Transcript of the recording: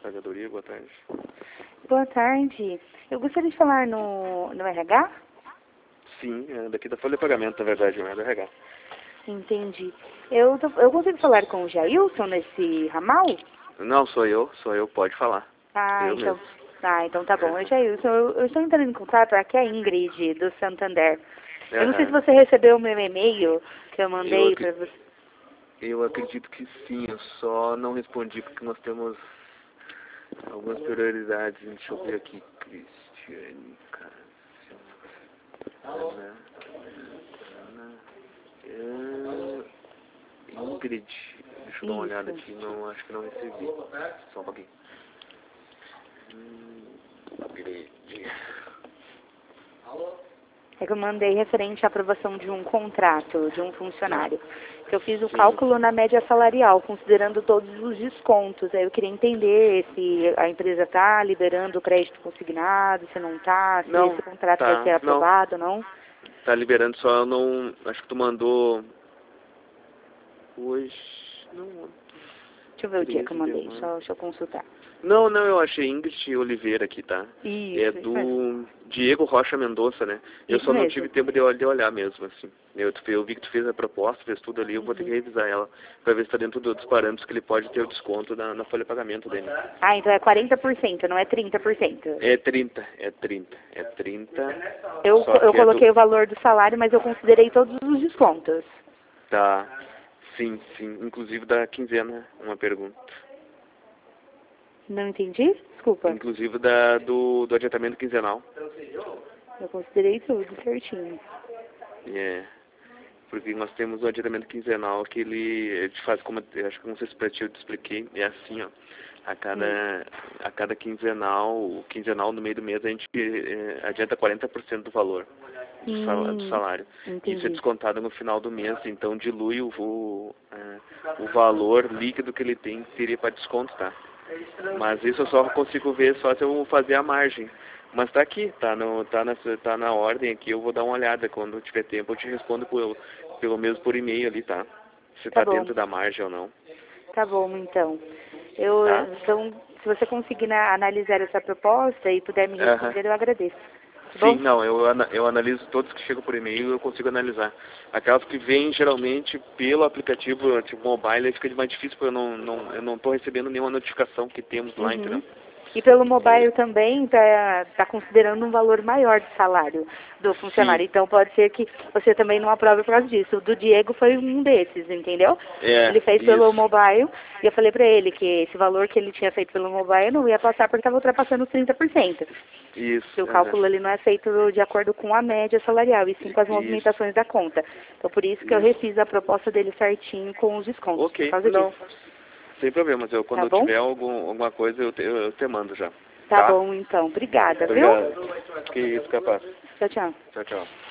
Pagadoria, boa tarde. Boa tarde. Eu gostaria de falar no RH? Sim, daqui da folha de pagamento, na verdade, não é do RH. Entendi. Eu consigo falar com o Jailson nesse ramal? Não, sou eu, pode falar. Eu Então. mesmo. Então tá bom. Jailson, eu estou entrando em contato, aqui é a Ingrid, do Santander. Eu não sei se você recebeu o meu e-mail que eu mandei para você. Eu acredito que sim, eu só não respondi porque nós temos algumas prioridades. Deixa eu ver aqui, Cristiane, Ana, Ingrid, deixa eu dar uma olhada aqui, não, acho que não recebi. Só um pouquinho. Ingrid. É que eu mandei referente à aprovação de um contrato de um funcionário. Que eu fiz o cálculo na média salarial, considerando todos os descontos. Aí eu queria entender se a empresa está liberando o crédito consignado, se não está, se esse contrato vai ser aprovado ou não. Tá liberando, só eu não... Acho que tu mandou... Hoje... Não... Deixa eu ver o dia que eu mandei, só deixa eu consultar. Não, eu achei Ingrid Oliveira aqui, tá? Isso, é do Diego Rocha Mendonça, né? Eu só não tive tempo de olhar mesmo, assim. Eu vi que tu fez a proposta, fez tudo ali, eu vou ter que revisar ela pra ver se tá dentro dos parâmetros que ele pode ter o desconto na folha de pagamento dele. Então é 40%, não é 30%. É 30. Eu coloquei o valor do salário, mas eu considerei todos os descontos. Tá, sim, inclusive da quinzena, uma pergunta. Não entendi? Desculpa. Inclusive do adiantamento quinzenal. Eu considerei tudo certinho. Porque nós temos o adiantamento quinzenal que ele faz, como acho que não sei se pra ti eu te expliquei, é assim, ó. A cada quinzenal, o quinzenal no meio do mês a gente adianta 40% do valor do salário. Entendi. Isso é descontado no final do mês, então dilui o valor líquido que ele teria para desconto, tá? Mas isso eu só consigo ver só se eu fazer a margem. Mas tá aqui, tá na ordem aqui, eu vou dar uma olhada. Quando eu tiver tempo eu te respondo pelo menos por e-mail ali, tá? Se tá dentro da margem ou não. Tá bom, então. Então, se você conseguir analisar essa proposta e puder me responder, eu agradeço. Sim, não, eu analiso todos que chegam por e-mail, eu consigo analisar. Aquelas que vêm geralmente pelo aplicativo, tipo mobile, fica mais difícil porque eu não tô recebendo nenhuma notificação que temos lá, entendeu? E pelo mobile também tá considerando um valor maior de salário do funcionário. Então pode ser que você também não aprove por causa disso. O do Diego foi um desses, entendeu? Ele fez pelo mobile e eu falei pra ele que esse valor que ele tinha feito pelo mobile não ia passar porque estava ultrapassando os 30%. Isso. Que o cálculo ele não é feito de acordo com a média salarial, e sim com as movimentações da conta. Então por isso que eu refiz a proposta dele certinho com os descontos. Ok, por causa disso. Sem problemas. Quando eu tiver alguma coisa, eu te mando já. Tá bom, então. Obrigada, viu? Que isso, capaz. Tchau, tchau. Tchau.